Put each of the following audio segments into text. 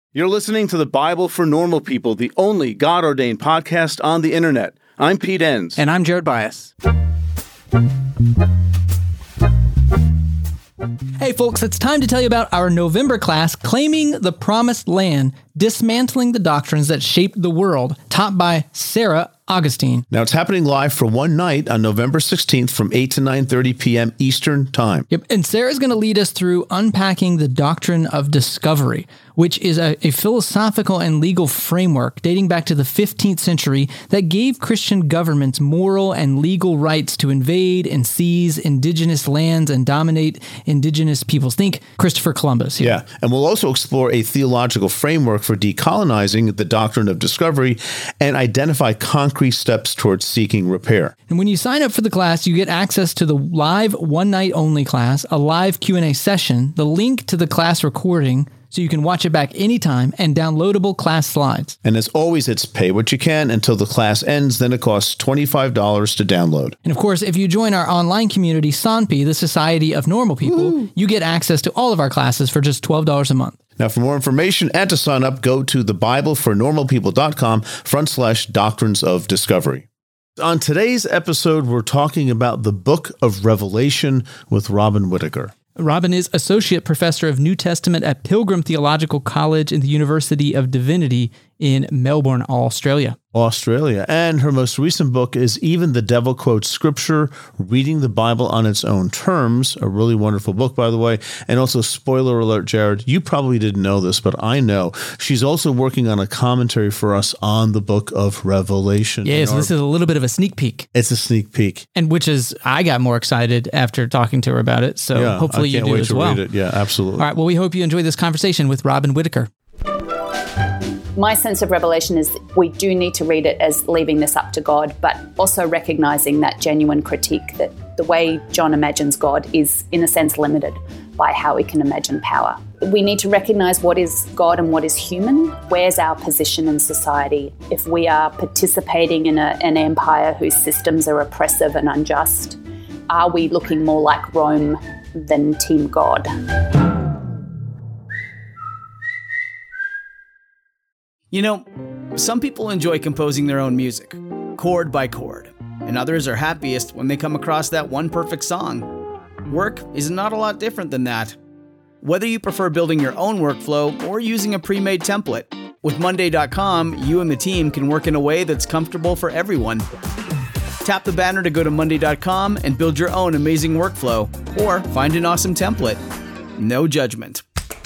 You're listening to the Bible for Normal People, the only God-ordained podcast on the internet. I'm Pete Enns. And I'm Jared Bias. Hey folks, it's time to tell you about our November class, Claiming the Promised Land, Dismantling the Doctrines That Shaped the World, taught by Sarah Augustine. Now, it's happening live for one night on November 16th from 8 to 9:30 p.m. Eastern Time. Yep, and Sarah's going to lead us through unpacking the doctrine of discovery, which is a philosophical and legal framework dating back to the 15th century that gave Christian governments moral and legal rights to invade and seize indigenous lands and dominate indigenous peoples. Think Christopher Columbus here. Yeah, and we'll also explore a theological framework for decolonizing the doctrine of discovery and identify concrete steps towards seeking repair. And when you sign up for the class, you get access to the live one-night-only class, a live Q&A session, the link to the class recording, so you can watch it back anytime, and downloadable class slides. And as always, it's pay what you can until the class ends. Then it costs $25 to download. And of course, if you join our online community, SONP, the Society of Normal People, you get access to all of our classes for just $12 a month. Now, for more information and to sign up, go to thebiblefornormalpeople.com/doctrines of discovery. On today's episode, we're talking about the Book of Revelation with Robin Whitaker. Robin is Associate Professor of New Testament at Pilgrim Theological College in the University of Divinity in Melbourne, Australia. And her most recent book is Even the Devil Quotes Scripture, Reading the Bible on Its Own Terms, a really wonderful book, by the way. And also, spoiler alert, Jared, you probably didn't know this, but I know. She's also working on a commentary for us on the Book of Revelation. Yeah, so this is a little bit of a sneak peek. It's a sneak peek. And which is, I got more excited after talking to her about it, so hopefully you do as well. Read it. Yeah, absolutely. All right, well, we hope you enjoy this conversation with Robin Whitaker. My sense of Revelation is that we do need to read it as leaving this up to God, but also recognizing that genuine critique that the way John imagines God is, in a sense, limited by how we can imagine power. We need to recognize what is God and what is human. Where's our position in society? If we are participating in an empire whose systems are oppressive and unjust, are we looking more like Rome than Team God? You know, some people enjoy composing their own music, chord by chord, and others are happiest when they come across that one perfect song. Work is not a lot different than that. Whether you prefer building your own workflow or using a pre-made template, with Monday.com, you and the team can work in a way that's comfortable for everyone. Tap the banner to go to Monday.com and build your own amazing workflow, or find an awesome template. No judgment.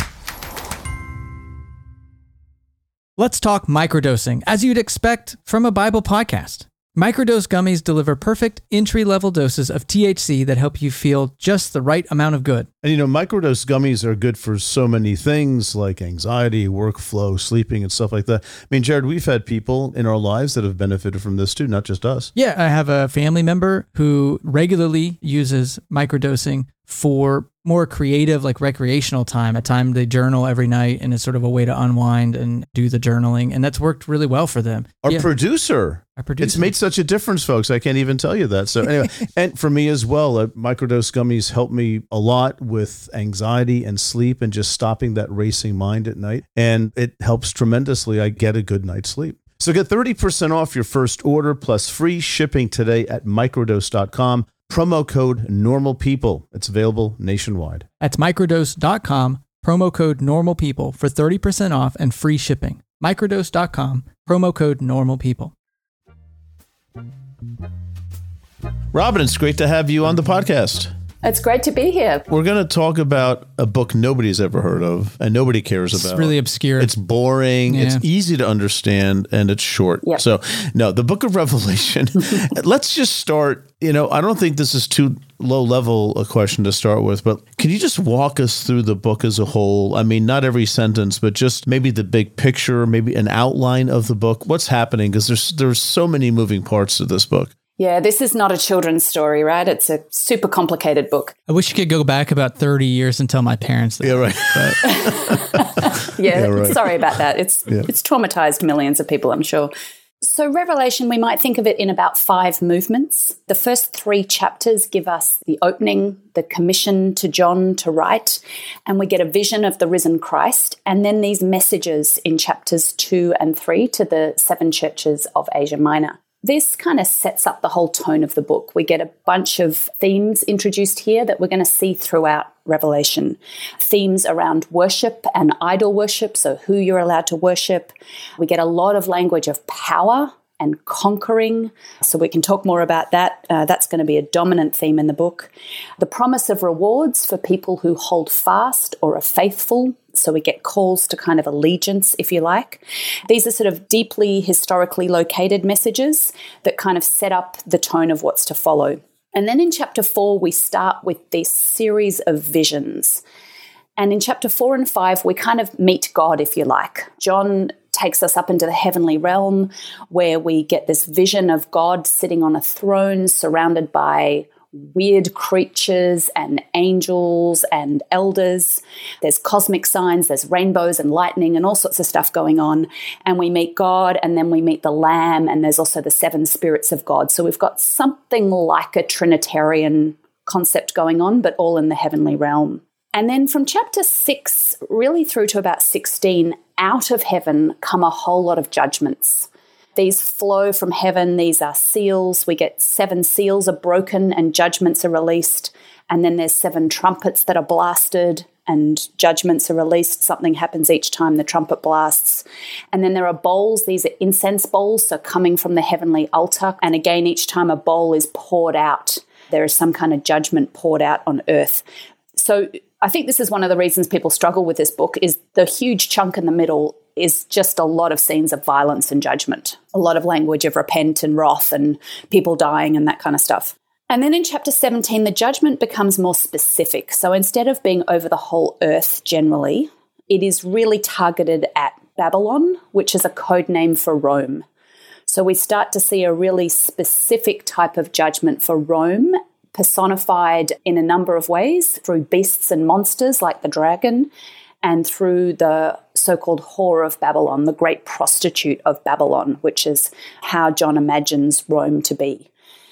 Let's talk microdosing, as you'd expect from a Bible podcast. Microdose gummies deliver perfect entry-level doses of THC that help you feel just the right amount of good. And microdose gummies are good for so many things like anxiety, workflow, sleeping, and stuff like that. I mean, Jared, we've had people in our lives that have benefited from this too, not just us. Yeah, I have a family member who regularly uses microdosing for more creative, like recreational time, a time they journal every night, and it's sort of a way to unwind and do the journaling. And that's worked really well for them. Our producer. It's made such a difference, folks. I can't even tell you that. So anyway, and for me as well, microdose gummies help me a lot with anxiety and sleep and just stopping that racing mind at night. And it helps tremendously. I get a good night's sleep. So get 30% off your first order plus free shipping today at microdose.com. Promo code NORMALPEOPLE. It's available nationwide. That's microdose.com, promo code NORMALPEOPLE for 30% off and free shipping. Microdose.com, promo code NORMALPEOPLE. Robin, it's great to have you on the podcast. It's great to be here. We're going to talk about a book nobody's ever heard of and nobody cares about. It's really obscure. It's boring. Yeah. It's easy to understand and it's short. Yep. So, no, the Book of Revelation. Let's just start. I don't think this is too low level a question to start with, but can you just walk us through the book as a whole? I mean, not every sentence, but just maybe the big picture, maybe an outline of the book. What's happening? Because there's so many moving parts to this book. Yeah, this is not a children's story, right? It's a super complicated book. I wish you could go back about 30 years and tell my parents that. Yeah, right. Right. Sorry about that. It's traumatized millions of people, I'm sure. So Revelation, we might think of it in about 5 movements. The first 3 chapters give us the opening, the commission to John to write, and we get a vision of the risen Christ, and then these messages in chapters 2 and 3 to the 7 churches of Asia Minor. This kind of sets up the whole tone of the book. We get a bunch of themes introduced here that we're going to see throughout Revelation. Themes around worship and idol worship, so who you're allowed to worship. We get a lot of language of power and conquering, so we can talk more about that. That's going to be a dominant theme in the book. The promise of rewards for people who hold fast or are faithful. So we get calls to kind of allegiance, if you like. These are sort of deeply historically located messages that kind of set up the tone of what's to follow. And then in chapter 4, we start with this series of visions. And in chapter 4 and 5, we kind of meet God, if you like. John takes us up into the heavenly realm where we get this vision of God sitting on a throne surrounded by weird creatures and angels and elders. There's cosmic signs, there's rainbows and lightning and all sorts of stuff going on. And we meet God, and then we meet the Lamb, and there's also the 7 spirits of God. So we've got something like a Trinitarian concept going on, but all in the heavenly realm. And then from chapter 6 really through to about 16, out of heaven come a whole lot of judgments. These flow from heaven. These are seals. We get 7 seals are broken and judgments are released. And then there's 7 trumpets that are blasted and judgments are released. Something happens each time the trumpet blasts. And then there are bowls. These are incense bowls, so coming from the heavenly altar. And again, each time a bowl is poured out, there is some kind of judgment poured out on earth. So I think this is one of the reasons people struggle with this book, is the huge chunk in the middle is just a lot of scenes of violence and judgment, a lot of language of repent and wrath and people dying and that kind of stuff. And then in chapter 17, the judgment becomes more specific. So instead of being over the whole earth generally, it is really targeted at Babylon, which is a code name for Rome. So we start to see a really specific type of judgment for Rome, personified in a number of ways through beasts and monsters like the dragon, and through the so-called whore of Babylon, the great prostitute of Babylon, which is how John imagines Rome to be.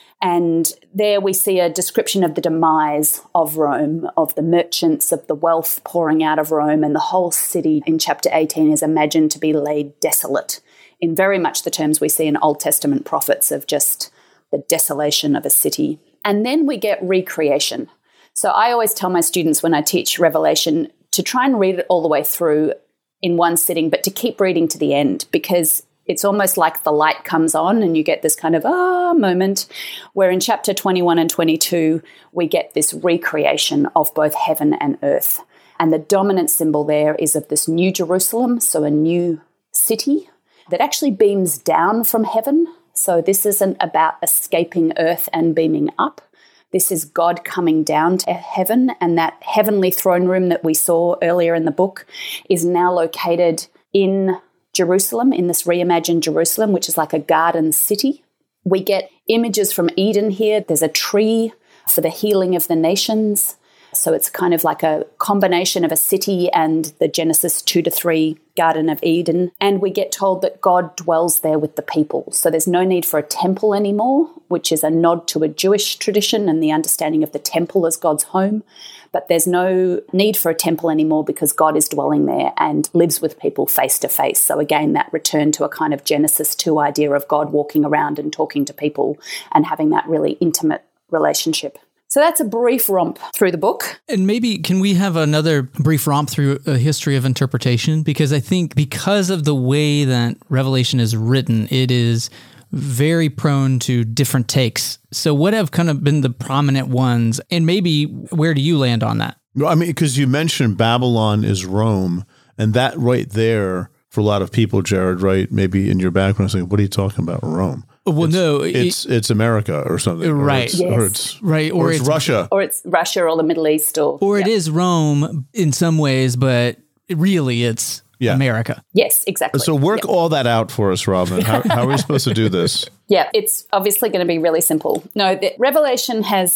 And there we see a description of the demise of Rome, of the merchants, of the wealth pouring out of Rome, and the whole city in chapter 18 is imagined to be laid desolate, in very much the terms we see in Old Testament prophets of just the desolation of a city. And then we get recreation. So I always tell my students when I teach Revelation to try and read it all the way through in one sitting, but to keep reading to the end, because it's almost like the light comes on and you get this kind of moment, where in chapter 21 and 22, we get this recreation of both heaven and earth. And the dominant symbol there is of this new Jerusalem, so a new city that actually beams down from heaven. So this isn't about escaping earth and beaming up. This is God coming down to heaven, and that heavenly throne room that we saw earlier in the book is now located in Jerusalem, in this reimagined Jerusalem, which is like a garden city. We get images from Eden here. There's a tree for the healing of the nations. So it's kind of like a combination of a city and the Genesis 2-3 Garden of Eden. And we get told that God dwells there with the people. So there's no need for a temple anymore, which is a nod to a Jewish tradition and the understanding of the temple as God's home. But there's no need for a temple anymore because God is dwelling there and lives with people face to face. So again, that return to a kind of Genesis 2 idea of God walking around and talking to people and having that really intimate relationship. So that's a brief romp through the book. And maybe can we have another brief romp through a history of interpretation? Because I think because of the way that Revelation is written, it is very prone to different takes. So what have kind of been the prominent ones? And maybe where do you land on that? Well, I mean, because you mentioned Babylon is Rome, and that right there, for a lot of people, Jared, right, maybe in your background, saying, what are you talking about, Rome? Well, it's America or something, right? Or it's Russia, or it's Russia or the Middle East, or it is Rome in some ways, but really it's America. Yes, exactly. So work all that out for us, Robin. How are we supposed to do this? Yeah, it's obviously going to be really simple. No, the Revelation has,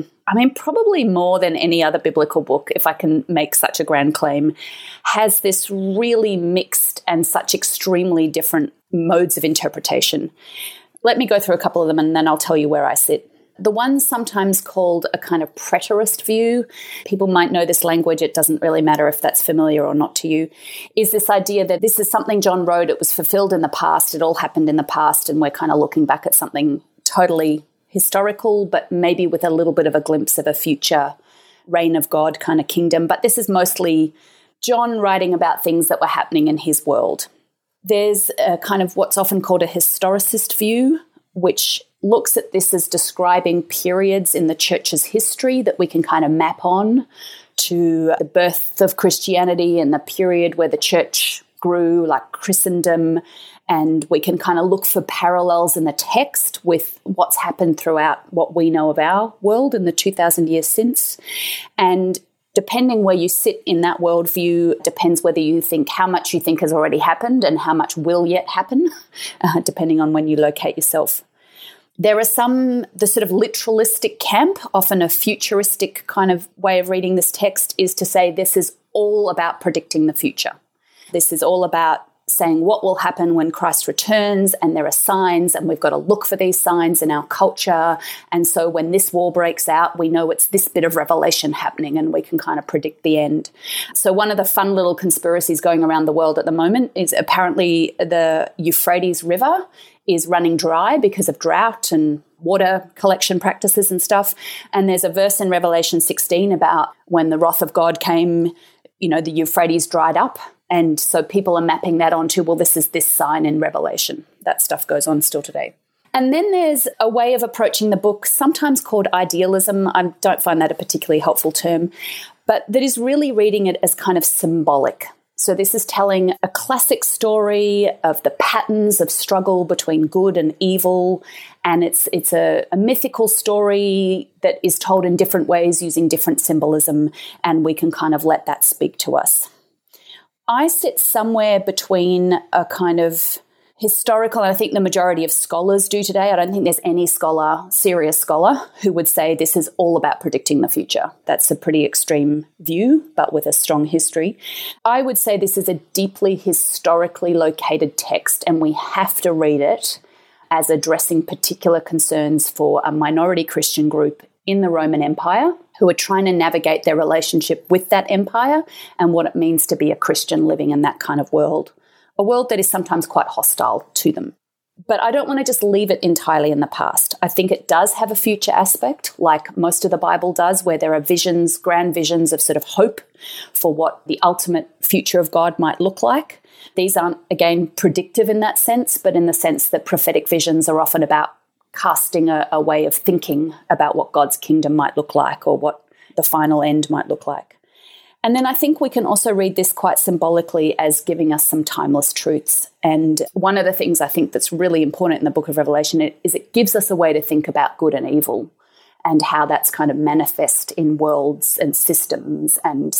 probably more than any other biblical book, if I can make such a grand claim, has this really mixed and such extremely different modes of interpretation. Let me go through a couple of them and then I'll tell you where I sit. The one sometimes called a kind of preterist view, people might know this language, it doesn't really matter if that's familiar or not to you, is this idea that this is something John wrote, it was fulfilled in the past, it all happened in the past, and we're kind of looking back at something totally historical, but maybe with a little bit of a glimpse of a future reign of God kind of kingdom. But this is mostly John writing about things that were happening in his world. There's a kind of what's often called a historicist view, which looks at this as describing periods in the church's history that we can kind of map on to the birth of Christianity and the period where the church grew, like Christendom, and we can kind of look for parallels in the text with what's happened throughout what we know of our world in the 2,000 years since. And depending where you sit in that worldview depends whether you think how much you think has already happened and how much will yet happen, depending on when you locate yourself. There are some, the sort of literalistic camp, often a futuristic kind of way of reading this text, is to say this is all about predicting the future. This is all about saying what will happen when Christ returns, and there are signs, and we've got to look for these signs in our culture. And so when this war breaks out, we know it's this bit of revelation happening and we can kind of predict the end. So one of the fun little conspiracies going around the world at the moment is apparently the Euphrates River is running dry because of drought and water collection practices and stuff. And there's a verse in Revelation 16 about when the wrath of God came, the Euphrates dried up. And so people are mapping that onto, well, this is this sign in Revelation. That stuff goes on still today. And then there's a way of approaching the book, sometimes called idealism. I don't find that a particularly helpful term, but that is really reading it as kind of symbolic. So this is telling a classic story of the patterns of struggle between good and evil, and it's a mythical story that is told in different ways using different symbolism, and we can kind of let that speak to us. I sit somewhere between a kind of historical, and I think the majority of scholars do today. I don't think there's any serious scholar, who would say this is all about predicting the future. That's a pretty extreme view, but with a strong history. I would say this is a deeply historically located text, and we have to read it as addressing particular concerns for a minority Christian group in the Roman Empire who are trying to navigate their relationship with that empire and what it means to be a Christian living in that kind of world. A world that is sometimes quite hostile to them. But I don't want to just leave it entirely in the past. I think it does have a future aspect, like most of the Bible does, where there are visions, grand visions of sort of hope for what the ultimate future of God might look like. These aren't, again, predictive in that sense, but in the sense that prophetic visions are often about casting a way of thinking about what God's kingdom might look like or what the final end might look like. And then I think we can also read this quite symbolically as giving us some timeless truths. And one of the things I think that's really important in the book of Revelation is it gives us a way to think about good and evil and how that's kind of manifest in worlds and systems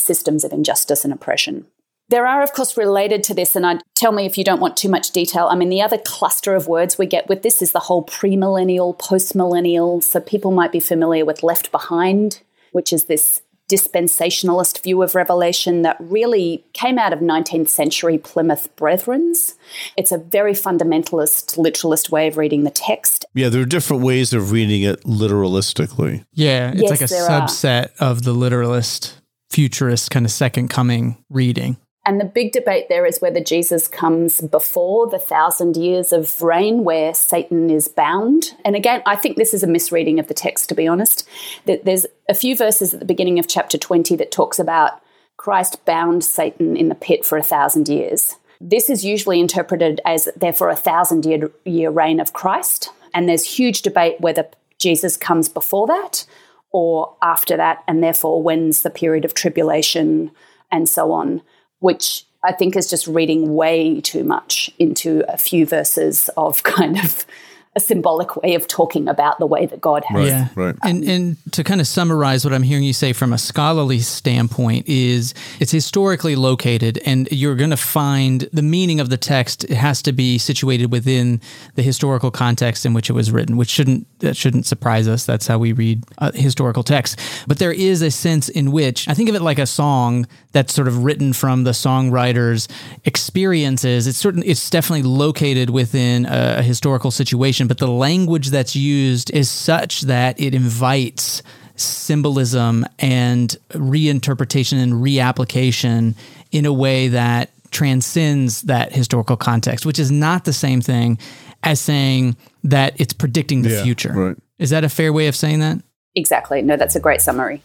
of injustice and oppression. There are, of course, related to this, and tell me if you don't want too much detail. I mean, the other cluster of words we get with this is the whole premillennial, postmillennial. So people might be familiar with Left Behind, which is this dispensationalist view of Revelation that really came out of 19th century Plymouth Brethrens. It's a very fundamentalist, literalist way of reading the text. Yeah, there are different ways of reading it literalistically. Yeah, it's like a subset of the literalist, futurist kind of second coming reading. And the big debate there is whether Jesus comes before the 1,000 years of reign where Satan is bound. And again, I think this is a misreading of the text, to be honest. There's a few verses at the beginning of chapter 20 that talks about Christ bound Satan in the pit for 1,000 years. This is usually interpreted as, therefore, a 1,000-year reign of Christ. And there's huge debate whether Jesus comes before that or after that, and therefore when's the period of tribulation and so on, which I think is just reading way too much into a few verses of kind of a symbolic way of talking about the way that God has. Yeah. Right. And to kind of summarize what I'm hearing you say from a scholarly standpoint is it's historically located, and you're going to find the meaning of the text has to be situated within the historical context in which it was written, which shouldn't surprise us. That's how we read historical text. But there is a sense in which I think of it like a song that's sort of written from the songwriter's experiences. It's definitely located within a historical situation, but the language that's used is such that it invites symbolism and reinterpretation and reapplication in a way that transcends that historical context, which is not the same thing as saying that it's predicting the future. Right. Is that a fair way of saying that? Exactly. No, that's a great summary.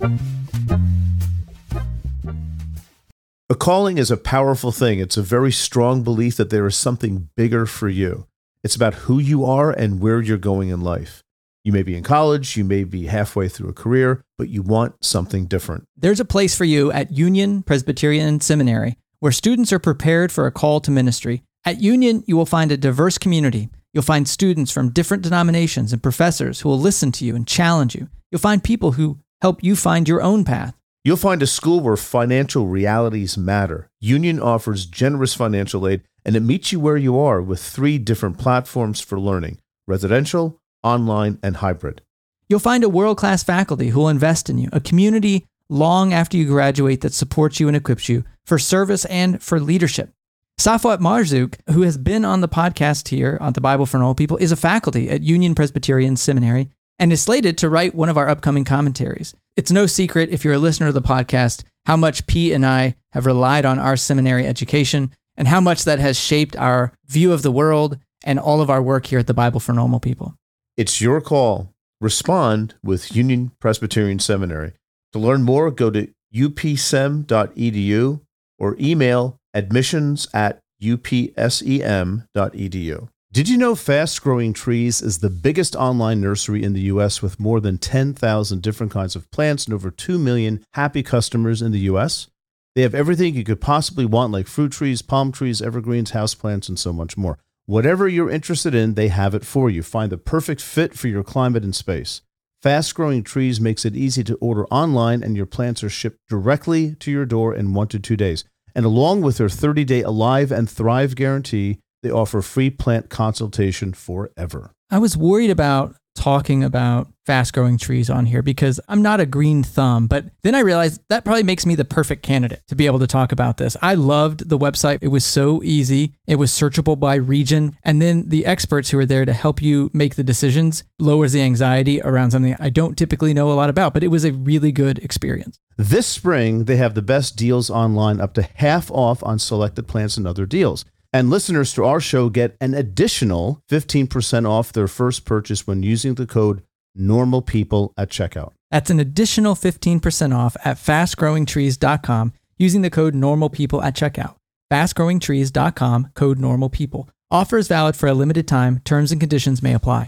A calling is a powerful thing. It's a very strong belief that there is something bigger for you. It's about who you are and where you're going in life. You may be in college, you may be halfway through a career, but you want something different. There's a place for you at Union Presbyterian Seminary, where students are prepared for a call to ministry. At Union, you will find a diverse community. You'll find students from different denominations and professors who will listen to you and challenge you. You'll find people who help you find your own path. You'll find a school where financial realities matter. Union offers generous financial aid, and it meets you where you are with 3 different platforms for learning: residential, online, and hybrid. You'll find a world-class faculty who will invest in you, a community long after you graduate that supports you and equips you for service and for leadership. Safwat Marzouk, who has been on the podcast here on the Bible for Normal People, is a faculty at Union Presbyterian Seminary and is slated to write one of our upcoming commentaries. It's no secret, if you're a listener of the podcast, how much Pete and I have relied on our seminary education and how much that has shaped our view of the world and all of our work here at the Bible for Normal People. It's your call. Respond with Union Presbyterian Seminary. To learn more, go to upsem.edu or email admissions@upsem.edu. Did you know Fast Growing Trees is the biggest online nursery in the U.S. with more than 10,000 different kinds of plants and over 2 million happy customers in the U.S.? They have everything you could possibly want, like fruit trees, palm trees, evergreens, houseplants, and so much more. Whatever you're interested in, they have it for you. Find the perfect fit for your climate and space. Fast Growing Trees makes it easy to order online, and your plants are shipped directly to your door in 1 to 2 days. And along with their 30-day Alive and Thrive guarantee, they offer free plant consultation forever. I was worried about talking about fast-growing trees on here because I'm not a green thumb, but then I realized that probably makes me the perfect candidate to be able to talk about this. I loved the website. It was so easy. It was searchable by region. And then the experts who are there to help you make the decisions lowers the anxiety around something I don't typically know a lot about, but it was a really good experience. This spring, they have the best deals online, up to half off on selected plants and other deals. And listeners to our show get an additional 15% off their first purchase when using the code NORMALPEOPLE at checkout. That's an additional 15% off at fastgrowingtrees.com using the code NORMALPEOPLE at checkout. Fastgrowingtrees.com, code NORMALPEOPLE. Offer is valid for a limited time. Terms and conditions may apply.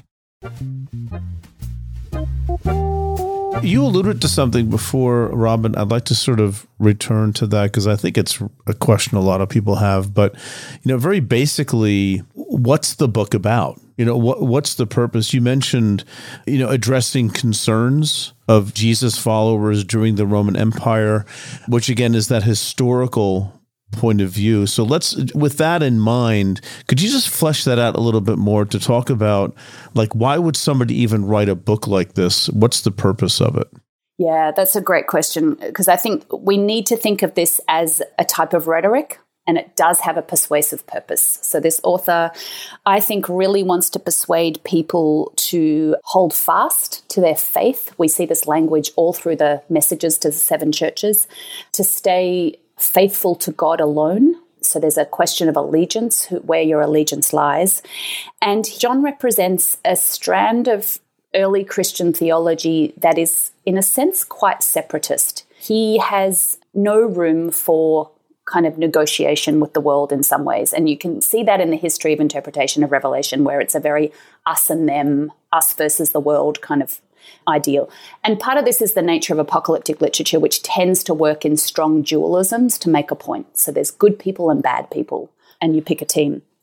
You alluded to something before, Robin. I'd like to sort of return to that because I think it's a question a lot of people have. But, very basically, what's the book about? What's the purpose? You mentioned, addressing concerns of Jesus followers during the Roman Empire, which again is that historical point of view. So with that in mind, could you just flesh that out a little bit more to talk about, why would somebody even write a book like this? What's the purpose of it? Yeah, that's a great question, because I think we need to think of this as a type of rhetoric, and it does have a persuasive purpose. So this author, I think, really wants to persuade people to hold fast to their faith. We see this language all through the messages to the 7 churches, to stay faithful to God alone. So there's a question of allegiance, where your allegiance lies. And John represents a strand of early Christian theology that is, in a sense, quite separatist. He has no room for kind of negotiation with the world in some ways. And you can see that in the history of interpretation of Revelation, where it's a very us and them, us versus the world kind of ideal. And part of this is the nature of apocalyptic literature, which tends to work in strong dualisms to make a point. So there's good people and bad people, and you pick a team.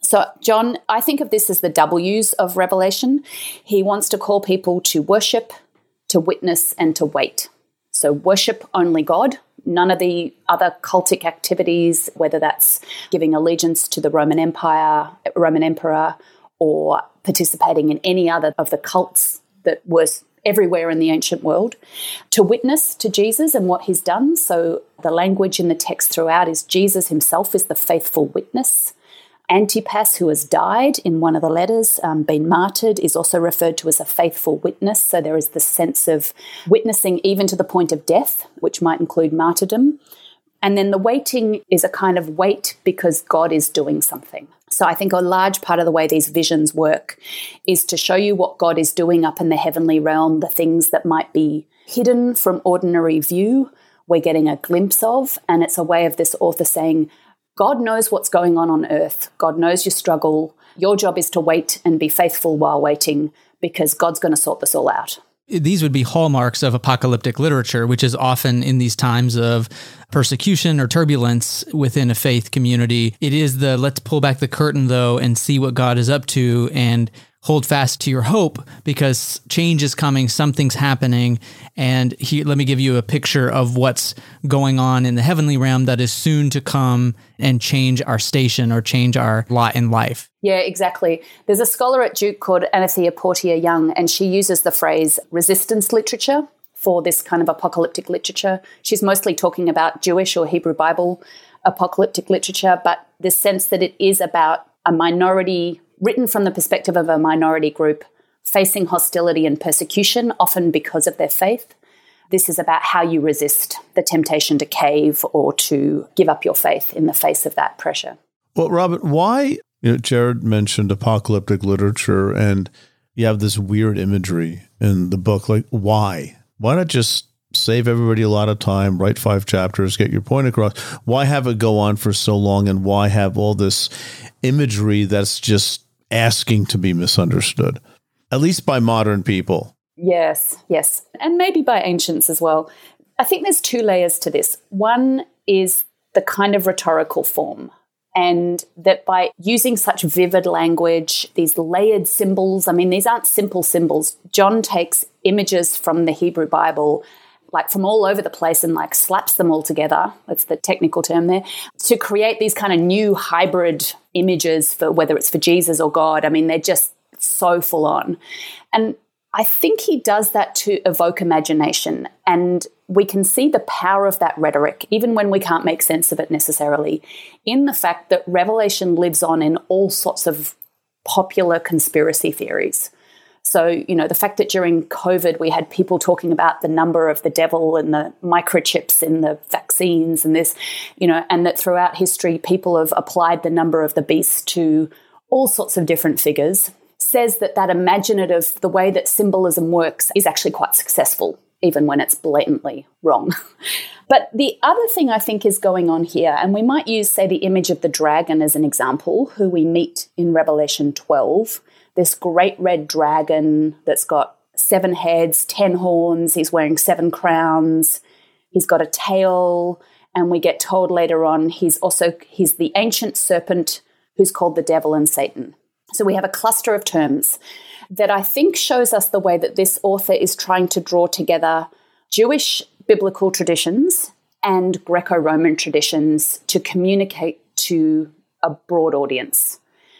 So John, I think of this as the W's of Revelation. He wants to call people to worship, to witness, and to wait. So worship only God, none of the other cultic activities, whether that's giving allegiance to the Roman Empire, Roman Emperor, or participating in any other of the cults that was everywhere in the ancient world. To witness to Jesus and what he's done. So the language in the text throughout is Jesus himself is the faithful witness. Antipas, who has died in one of the letters, been martyred, is also referred to as a faithful witness. So there is the sense of witnessing even to the point of death, which might include martyrdom. And then the waiting is a kind of wait because God is doing something. So I think a large part of the way these visions work is to show you what God is doing up in the heavenly realm, the things that might be hidden from ordinary view, we're getting a glimpse of. And it's a way of this author saying, God knows what's going on earth. God knows your struggle. Your job is to wait and be faithful while waiting because God's going to sort this all out. These would be hallmarks of apocalyptic literature, which is often in these times of persecution or turbulence within a faith community. It is the let's pull back the curtain, though, and see what God is up to and hold fast to your hope because change is coming, something's happening. And here, let me give you a picture of what's going on in the heavenly realm that is soon to come and change our station or change our lot in life. Yeah, exactly. There's a scholar at Duke called Anathea Portia Young, and she uses the phrase resistance literature for this kind of apocalyptic literature. She's mostly talking about Jewish or Hebrew Bible apocalyptic literature, but this sense that it is about a minority, written from the perspective of a minority group facing hostility and persecution, often because of their faith. This is about how you resist the temptation to cave or to give up your faith in the face of that pressure. Well, Robert, why, Jared mentioned apocalyptic literature and you have this weird imagery in the book. Like, why? Why not just save everybody a lot of time, write 5 chapters, get your point across? Why have it go on for so long and why have all this imagery that's just asking to be misunderstood, at least by modern people? Yes. And maybe by ancients as well. I think there's 2 layers to this. One is the kind of rhetorical form, and that by using such vivid language, these layered symbols, I mean, these aren't simple symbols. John takes images from the Hebrew Bible, like from all over the place, and like slaps them all together, that's the technical term there, to create these kind of new hybrid images for whether it's for Jesus or God. I mean, they're just so full on. And I think he does that to evoke imagination. And we can see the power of that rhetoric, even when we can't make sense of it necessarily, in the fact that Revelation lives on in all sorts of popular conspiracy theories. So, the fact that during COVID we had people talking about the number of the devil and the microchips in the vaccines and this, and that throughout history people have applied the number of the beast to all sorts of different figures, says that imaginative, the way that symbolism works is actually quite successful, even when it's blatantly wrong. But the other thing I think is going on here, and we might use, say, the image of the dragon as an example, who we meet in Revelation 12, this great red dragon that's got 7 heads, 10 horns, he's wearing 7 crowns, he's got a tail, and we get told later on he's the ancient serpent who's called the devil and Satan. So we have a cluster of terms that I think shows us the way that this author is trying to draw together Jewish biblical traditions and Greco-Roman traditions to communicate to a broad audience.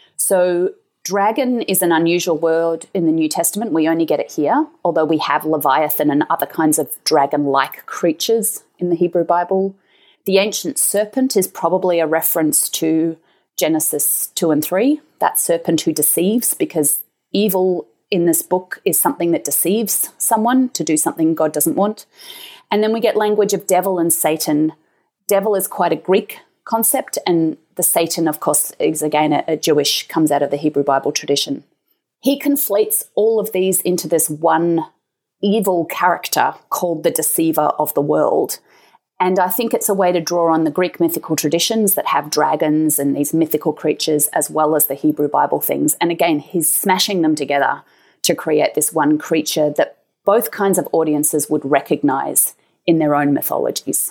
So dragon is an unusual word in the New Testament. We only get it here, although we have Leviathan and other kinds of dragon-like creatures in the Hebrew Bible. The ancient serpent is probably a reference to Genesis 2 and 3, that serpent who deceives, because evil in this book is something that deceives someone to do something God doesn't want. And then we get language of devil and Satan. Devil is quite a Greek concept, and the Satan, of course, is again a Jewish, comes out of the Hebrew Bible tradition. He conflates all of these into this one evil character called the deceiver of the world. And I think it's a way to draw on the Greek mythical traditions that have dragons and these mythical creatures, as well as the Hebrew Bible things. And again, he's smashing them together to create this one creature that both kinds of audiences would recognize in their own mythologies.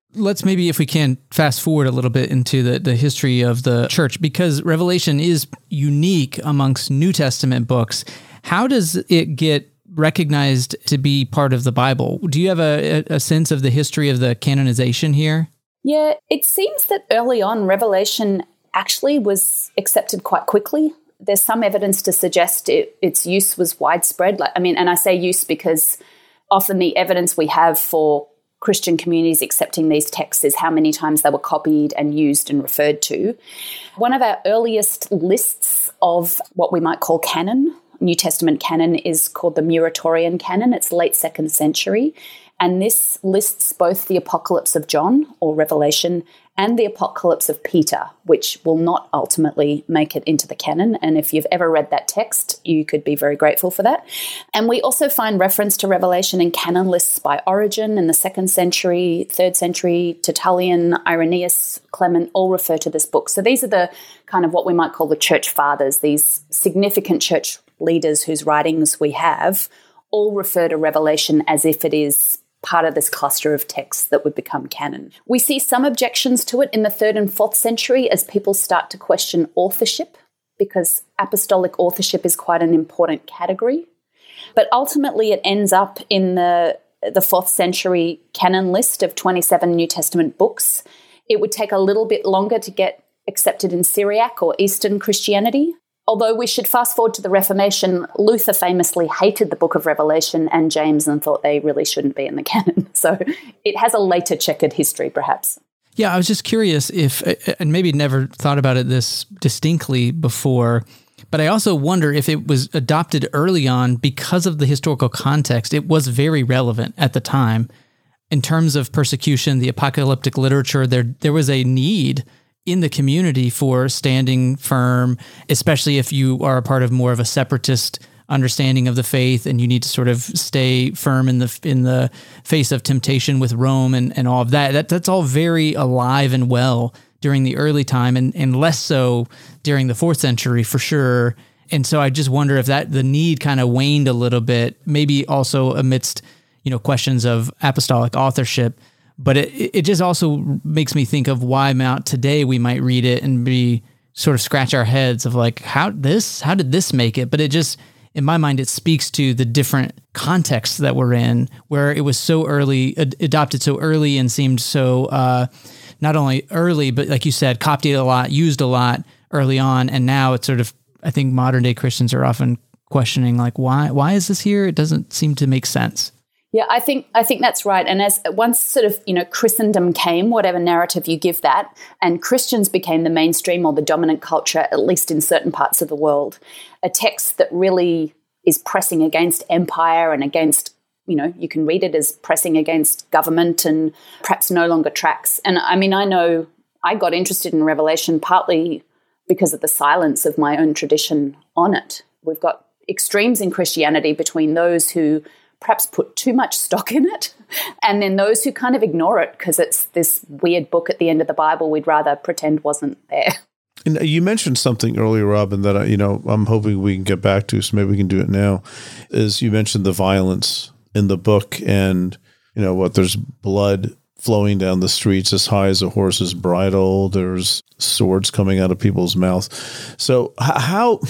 Let's maybe, if we can, fast forward a little bit into the history of the church, because Revelation is unique amongst New Testament books. How does it get recognized to be part of the Bible? Do you have a sense of the history of the canonization here? Yeah, it seems that early on, Revelation actually was accepted quite quickly. There's some evidence to suggest its use was widespread. And I say use because often the evidence we have for Christian communities accepting these texts is how many times they were copied and used and referred to. One of our earliest lists of what we might call canon, New Testament canon, is called the Muratorian canon. It's late 2nd century. And this lists both the Apocalypse of John, or Revelation, and the Apocalypse of Peter, which will not ultimately make it into the canon. And if you've ever read that text, you could be very grateful for that. And we also find reference to Revelation in canon lists by Origen in the 2nd century, 3rd century, Tertullian, Irenaeus, Clement, all refer to this book. So these are the kind of what we might call the church fathers, these significant church leaders whose writings we have, all refer to Revelation as if it is part of this cluster of texts that would become canon. We see some objections to it in the 3rd and 4th century as people start to question authorship, because apostolic authorship is quite an important category. But ultimately it ends up in the 4th century canon list of 27 New Testament books. It would take a little bit longer to get accepted in Syriac or Eastern Christianity. Although we should fast forward to the Reformation, Luther famously hated the book of Revelation and James and thought they really shouldn't be in the canon. So it has a later checkered history, perhaps. Yeah, I was just curious if, and maybe never thought about it this distinctly before, but I also wonder if it was adopted early on because of the historical context. It was very relevant at the time. In terms of persecution, the apocalyptic literature, there was a need in the community for standing firm, especially if you are a part of more of a separatist understanding of the faith and you need to sort of stay firm in the face of temptation with Rome and all of that. That's all very alive and well during the early time and less so during the 4th century for sure. And so I just wonder if the need kind of waned a little bit, maybe also amidst, questions of apostolic authorship. But it just also makes me think of why today we might read it and be sort of scratch our heads of like, how did this make it? But it just, in my mind, it speaks to the different contexts that we're in, where it was so early, adopted so early and seemed so, not only early, but like you said, copied a lot, used a lot early on. And now it's sort of, I think modern day Christians are often questioning like, why is this here? It doesn't seem to make sense. Yeah, I think that's right. And as once sort of, Christendom came, whatever narrative you give that, and Christians became the mainstream or the dominant culture, at least in certain parts of the world, a text that really is pressing against empire and against, you can read it as pressing against government and perhaps no longer tracks. And I mean, I know I got interested in Revelation partly because of the silence of my own tradition on it. We've got extremes in Christianity between those who perhaps put too much stock in it, and then those who kind of ignore it because it's this weird book at the end of the Bible we'd rather pretend wasn't there. And you mentioned something earlier, Robin, that I'm hoping we can get back to, so maybe we can do it now, is you mentioned the violence in the book and, there's blood flowing down the streets as high as a horse's bridle. There's swords coming out of people's mouths. So how...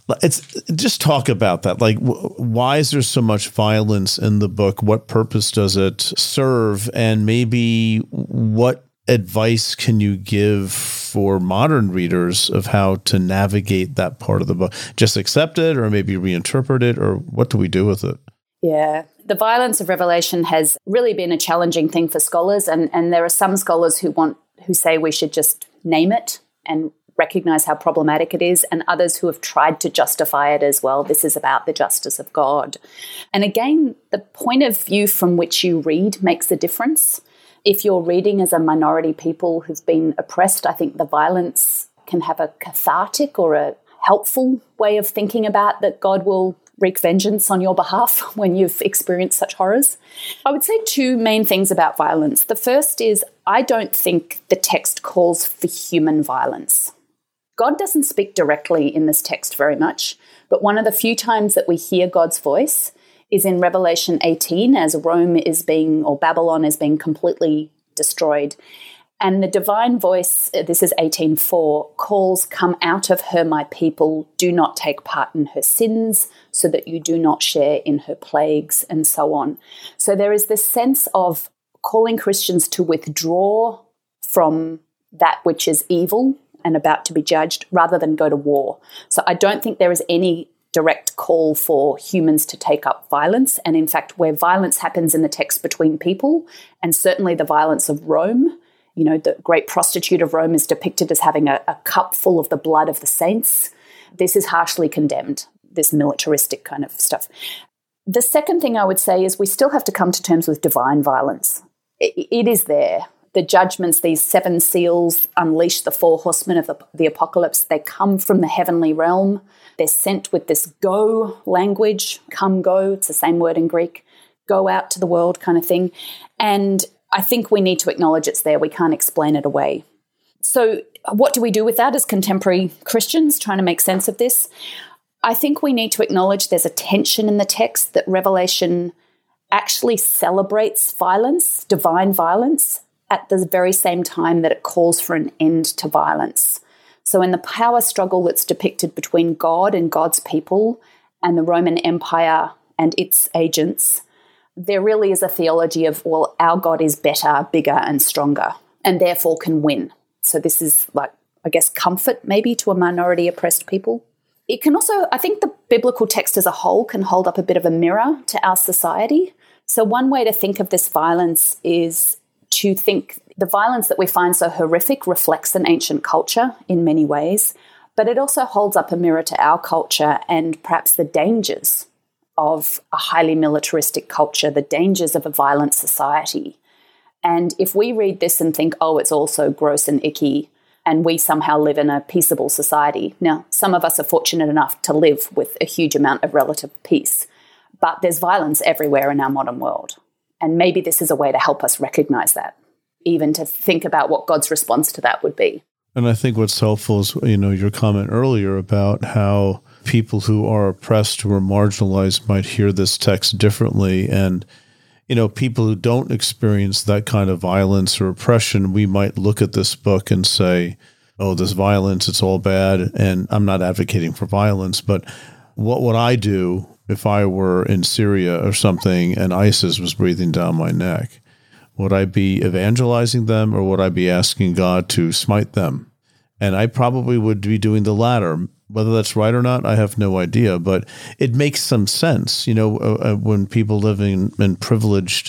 just talk about that. Like, why is there so much violence in the book? What purpose does it serve? And maybe what advice can you give for modern readers of how to navigate that part of the book? Just accept it or maybe reinterpret it, or what do we do with it? Yeah. The violence of Revelation has really been a challenging thing for scholars. And there are some scholars who say we should just name it and recognize how problematic it is, and others who have tried to justify it as well. This is about the justice of God. And again, the point of view from which you read makes a difference. If you're reading as a minority people who've been oppressed, I think the violence can have a cathartic or a helpful way of thinking about that God will wreak vengeance on your behalf when you've experienced such horrors. I would say two main things about violence. The first is I don't think the text calls for human violence. God doesn't speak directly in this text very much, but one of the few times that we hear God's voice is in Revelation 18 as Babylon is being completely destroyed. And the divine voice, this is 18:4, calls, "Come out of her, my people, do not take part in her sins, so that you do not share in her plagues," and so on. So there is this sense of calling Christians to withdraw from that which is evil and about to be judged, rather than go to war. So I don't think there is any direct call for humans to take up violence. And in fact, where violence happens in the text between people, and certainly the violence of Rome, you know, the great prostitute of Rome is depicted as having a cup full of the blood of the saints. This is harshly condemned, this militaristic kind of stuff. The second thing I would say is we still have to come to terms with divine violence. It is there. The judgments, these 7 seals, unleash the 4 horsemen of the apocalypse. They come from the heavenly realm. They're sent with this go language, come, go, it's the same word in Greek, go out to the world kind of thing. And I think we need to acknowledge it's there. We can't explain it away. So what do we do with that as contemporary Christians trying to make sense of this? I think we need to acknowledge there's a tension in the text that Revelation actually celebrates violence, divine violence, at the very same time that it calls for an end to violence. So in the power struggle that's depicted between God and God's people and the Roman Empire and its agents, there really is a theology of, well, our God is better, bigger, and stronger, and therefore can win. So this is like, I guess, comfort maybe to a minority oppressed people. It can also, I think the biblical text as a whole can hold up a bit of a mirror to our society. So one way to think of this violence is to think the violence that we find so horrific reflects an ancient culture in many ways, but it also holds up a mirror to our culture and perhaps the dangers of a highly militaristic culture, the dangers of a violent society. And if we read this and think, oh, it's all so gross and icky, and we somehow live in a peaceable society. Now, some of us are fortunate enough to live with a huge amount of relative peace, but there's violence everywhere in our modern world. And maybe this is a way to help us recognize that, even to think about what God's response to that would be. And I think what's helpful is, you know, your comment earlier about how people who are oppressed, who are marginalized, might hear this text differently. And, you know, people who don't experience that kind of violence or oppression, we might look at this book and say, oh, this violence, it's all bad. And I'm not advocating for violence, but what would I do if I were in Syria or something and ISIS was breathing down my neck? Would I be evangelizing them, or would I be asking God to smite them? And I probably would be doing the latter. Whether that's right or not, I have no idea, but it makes some sense. You know, when people living in privileged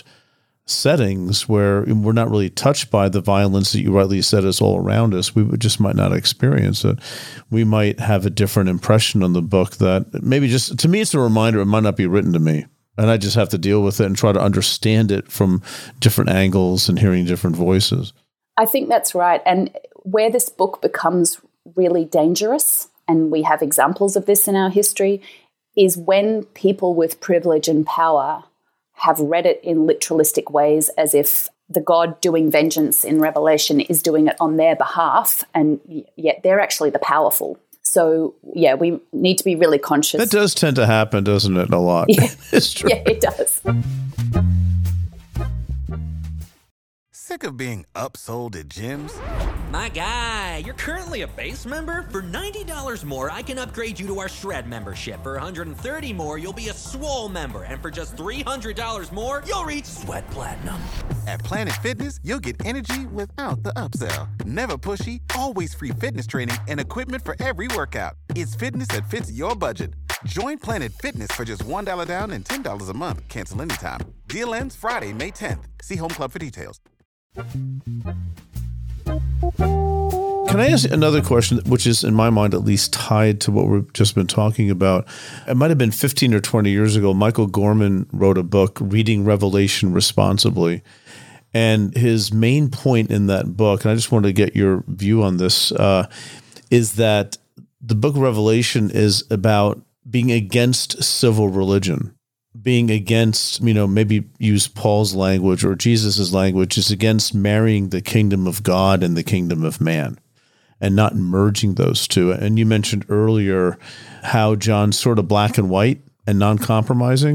settings where we're not really touched by the violence that you rightly said is all around us, we just might not experience it. We might have a different impression on the book that maybe just, to me, it's a reminder it might not be written to me. And I just have to deal with it and try to understand it from different angles and hearing different voices. I think that's right. And where this book becomes really dangerous, and we have examples of this in our history, is when people with privilege and power have read it in literalistic ways, as if the God doing vengeance in Revelation is doing it on their behalf, and yet they're actually the powerful. So, yeah, we need to be really conscious. That does tend to happen, doesn't it, a lot? Yeah, It's true. Yeah, it does. Sick of being upsold at gyms? My guy, you're currently a base member? For $90 more, I can upgrade you to our Shred membership. For $130 more, you'll be a Swole member. And for just $300 more, you'll reach Sweat Platinum. At Planet Fitness, you'll get energy without the upsell. Never pushy, always free fitness training and equipment for every workout. It's fitness that fits your budget. Join Planet Fitness for just $1 down and $10 a month. Cancel anytime. Deal ends Friday, May 10th. See Home Club for details. Can I ask another question, which is, in my mind, at least tied to what we've just been talking about? It might have been 15 or 20 years ago. Michael Gorman wrote a book, Reading Revelation Responsibly. And his main point in that book, and I just wanted to get your view on this, is that the book of Revelation is about being against civil religion. Being against, maybe use Paul's language or Jesus's language, is against marrying the kingdom of God and the kingdom of man and not merging those two. And you mentioned earlier how John's sort of black and white and non-compromising.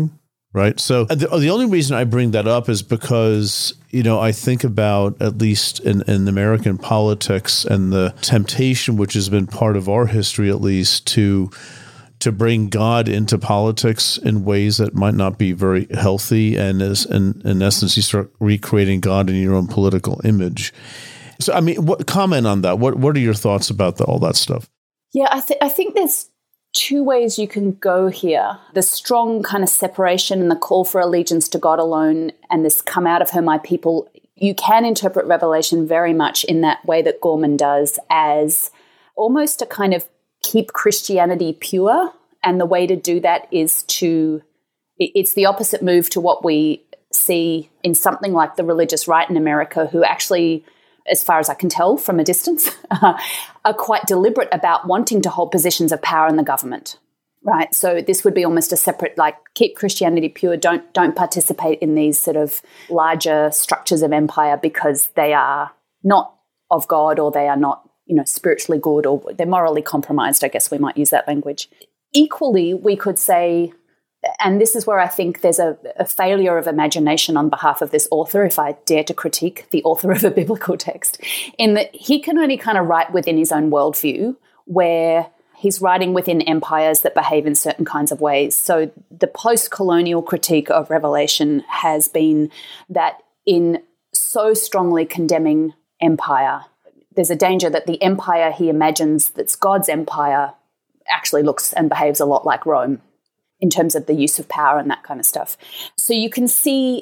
Right. So the only reason I bring that up is because, I think about, at least in American politics, and the temptation, which has been part of our history, at least, to bring God into politics in ways that might not be very healthy. And in essence, you start recreating God in your own political image. So, what comment on that? What are your thoughts about all that stuff? Yeah, I think there's two ways you can go here. The strong kind of separation and the call for allegiance to God alone, and this "come out of her, my people." You can interpret Revelation very much in that way that Gorman does, as almost a kind of keep Christianity pure. And the way to do that is it's the opposite move to what we see in something like the religious right in America, who actually, as far as I can tell from a distance, are quite deliberate about wanting to hold positions of power in the government, right? So this would be almost a separate, keep Christianity pure, don't participate in these sort of larger structures of empire because they are not of God, or they are not, spiritually good, or they're morally compromised, I guess we might use that language. Equally, we could say, and this is where I think there's a failure of imagination on behalf of this author, if I dare to critique the author of a biblical text, in that he can only kind of write within his own worldview, where he's writing within empires that behave in certain kinds of ways. So the post-colonial critique of Revelation has been that in so strongly condemning empire, there's a danger that the empire he imagines that's God's empire actually looks and behaves a lot like Rome in terms of the use of power and that kind of stuff. So I can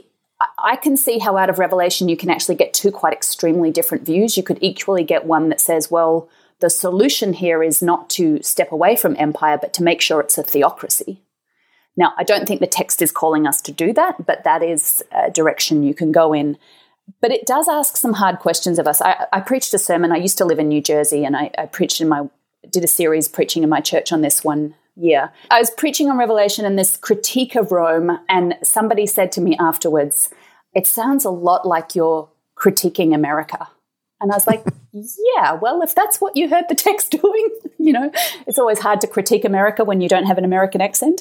see how out of Revelation you can actually get two quite extremely different views. You could equally get one that says, well, the solution here is not to step away from empire, but to make sure it's a theocracy. Now, I don't think the text is calling us to do that, but that is a direction you can go in. But it does ask some hard questions of us. I preached a sermon. I used to live in New Jersey, and I did a series preaching in my church on this one year. I was preaching on Revelation and this critique of Rome, and somebody said to me afterwards, "It sounds a lot like you're critiquing America." And I was like, yeah, well, if that's what you heard the text doing, it's always hard to critique America when you don't have an American accent.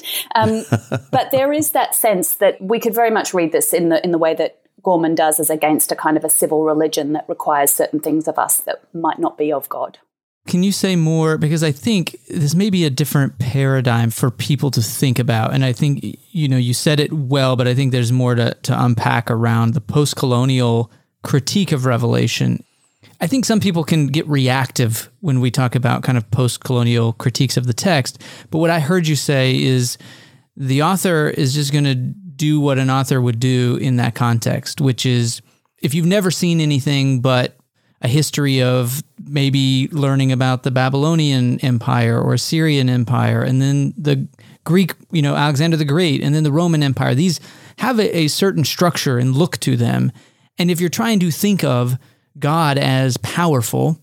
But there is that sense that we could very much read this in the way that Gorman does, as against a kind of a civil religion that requires certain things of us that might not be of God. Can you say more? Because I think this may be a different paradigm for people to think about. And I think, you said it well, but I think there's more to unpack around the post-colonial critique of Revelation. I think some people can get reactive when we talk about kind of post-colonial critiques of the text. But what I heard you say is the author is just going to do what an author would do in that context, which is, if you've never seen anything but a history of maybe learning about the Babylonian Empire or Syrian Empire, and then the Greek, Alexander the Great, and then the Roman Empire, these have a certain structure and look to them. And if you're trying to think of God as powerful,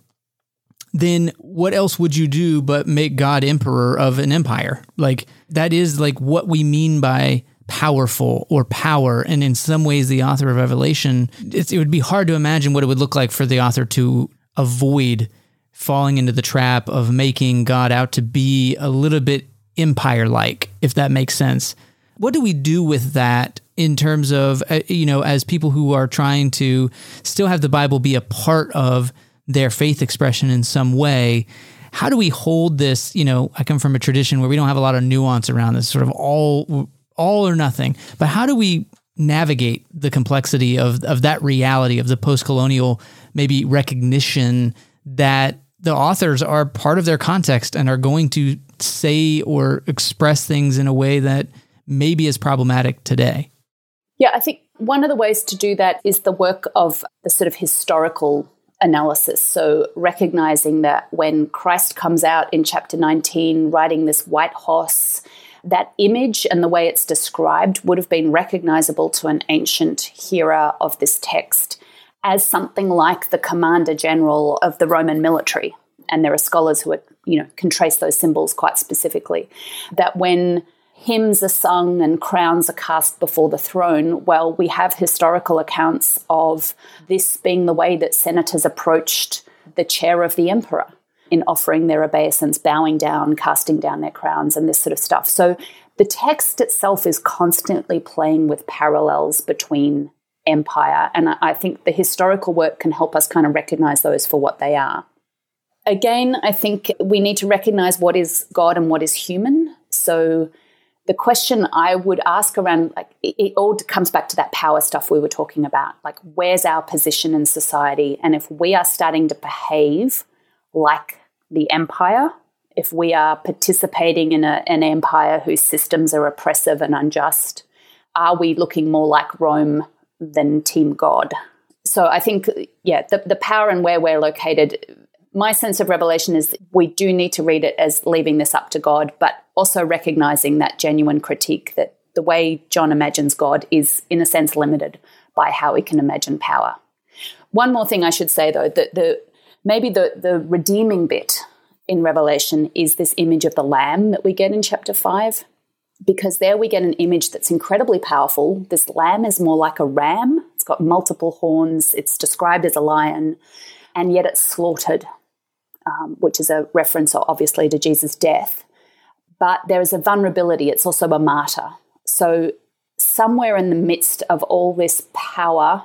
then what else would you do but make God emperor of an empire? That is what we mean by powerful or power. And in some ways, the author of Revelation, it would be hard to imagine what it would look like for the author to avoid falling into the trap of making God out to be a little bit empire-like, if that makes sense. What do we do with that in terms of, as people who are trying to still have the Bible be a part of their faith expression in some way? How do we hold this? I come from a tradition where we don't have a lot of nuance around this, sort of all or nothing. But how do we navigate the complexity of that reality of the post-colonial maybe recognition that the authors are part of their context and are going to say or express things in a way that maybe is problematic today? Yeah, I think one of the ways to do that is the work of the sort of historical analysis. So recognizing that when Christ comes out in chapter 19, riding this white horse, that image and the way it's described would have been recognizable to an ancient hearer of this text as something like the commander general of the Roman military. And there are scholars who can trace those symbols quite specifically. That when hymns are sung and crowns are cast before the throne, well, we have historical accounts of this being the way that senators approached the chair of the emperor in offering their obeisance, bowing down, casting down their crowns, and this sort of stuff. So The text itself is constantly playing with parallels between empire, and I think the historical work can help us kind of recognize those for what they are. Again, I think we need to recognize what is God and what is human. So the question I would ask around, like, it all comes back to that power stuff we were talking about. Like, where's our position in society? And if we are starting to behave like the empire, if we are participating in an empire whose systems are oppressive and unjust, are we looking more like Rome than Team God? So I think, the power and where we're located, my sense of Revelation is we do need to read it as leaving this up to God, but also recognizing that genuine critique that the way John imagines God is, in a sense, limited by how we can imagine power. One more thing I should say, though, that maybe the redeeming bit in Revelation is this image of the Lamb that we get in chapter 5, because there we get an image that's incredibly powerful. This lamb is more like a ram. It's got multiple horns. It's described as a lion, and yet it's slaughtered. Which is a reference, obviously, to Jesus' death. But there is a vulnerability. It's also a martyr. So somewhere in the midst of all this power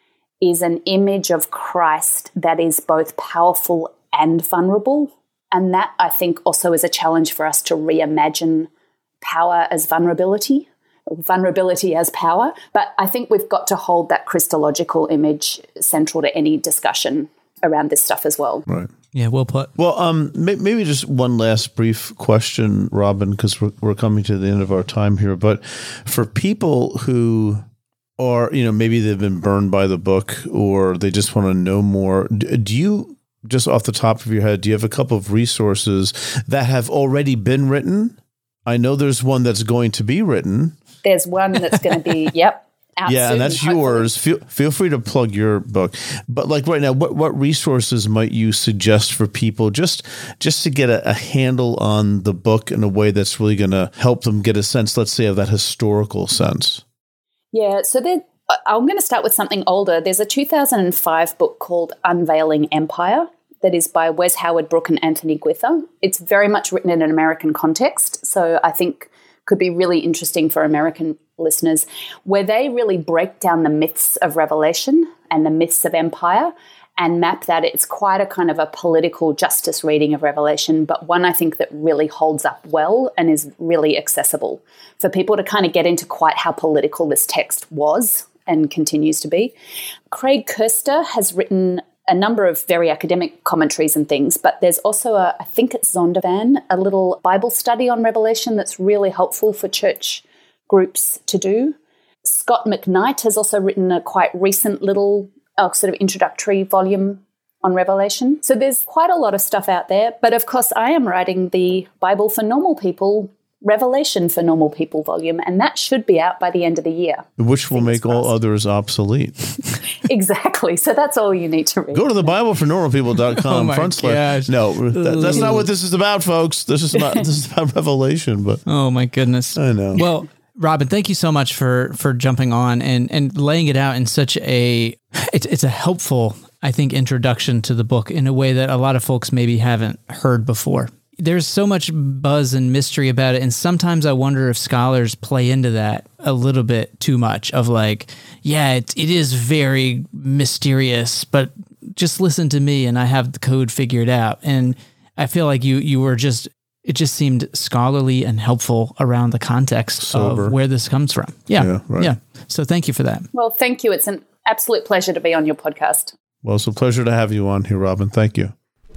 is an image of Christ that is both powerful and vulnerable. And that, I think, also is a challenge for us to reimagine power as vulnerability, or vulnerability as power. But I think we've got to hold that Christological image central to any discussion around this stuff as well. Right. Yeah, well put. Well, maybe just one last brief question, Robin, because we're coming to the end of our time here. But for people who are, maybe they've been burned by the book or they just want to know more, do you, just off the top of your head, do you have a couple of resources that have already been written? I know there's one that's going to be written. There's one that's going to be, yep. Yeah, and that's yours. Feel free to plug your book. But like right now, what resources might you suggest for people just to get a handle on the book in a way that's really going to help them get a sense, let's say, of that historical sense? Yeah, so I'm going to start with something older. There's a 2005 book called Unveiling Empire that is by Wes Howard Brooke and Anthony Guither. It's very much written in an American context, so I think could be really interesting for American listeners, where they really break down the myths of Revelation and the myths of empire and map that. It's quite a kind of a political justice reading of Revelation, but one I think that really holds up well and is really accessible for people to kind of get into quite how political this text was and continues to be. Craig Koester has written a number of very academic commentaries and things, but there's also I think it's Zondervan, a little Bible study on Revelation that's really helpful for church groups to do. Scott McKnight has also written a quite recent little sort of introductory volume on Revelation. So there's quite a lot of stuff out there, but of course I am writing the Bible for Normal People, Revelation for Normal People volume, and that should be out by the end of the year. Which will make all others obsolete. Exactly. So that's all you need to read. Go to the BibleForNormalPeople.com /. No, that's not what this is about, folks. This is about Revelation. But oh my goodness, I know. Well, Robin, thank you so much for jumping on and laying it out in such it's a helpful, I think, introduction to the book in a way that a lot of folks maybe haven't heard before. There's so much buzz and mystery about it, and sometimes I wonder if scholars play into that a little bit too much of like, yeah, it is very mysterious, but just listen to me and I have the code figured out. And I feel like you were just, it just seemed scholarly and helpful around the context of where this comes from. Yeah. Right. Yeah. So thank you for that. Well, thank you. It's an absolute pleasure to be on your podcast. Well, it's a pleasure to have you on here, Robin. Thank you.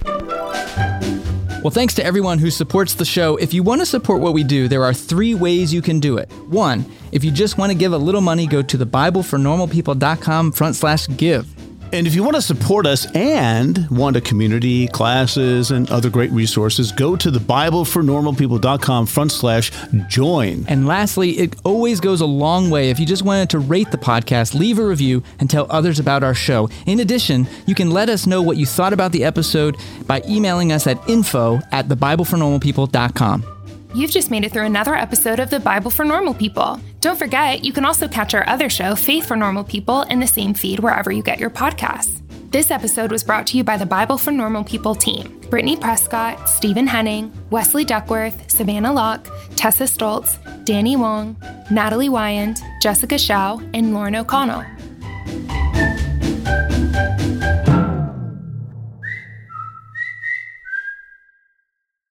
Well, thanks to everyone who supports the show. If you want to support what we do, there are 3 ways you can do it. 1, if you just want to give a little money, go to thebiblefornormalpeople.com /give. And if you want to support us and want a community, classes, and other great resources, go to thebiblefornormalpeople.com /join. And lastly, it always goes a long way if you just wanted to rate the podcast, leave a review, and tell others about our show. In addition, you can let us know what you thought about the episode by emailing us at info@thebiblefornormalpeople.com. You've just made it through another episode of The Bible for Normal People. Don't forget, you can also catch our other show, Faith for Normal People, in the same feed wherever you get your podcasts. This episode was brought to you by the Bible for Normal People team. Brittany Prescott, Stephen Henning, Wesley Duckworth, Savannah Locke, Tessa Stoltz, Danny Wong, Natalie Wyand, Jessica Shao, and Lauren O'Connell.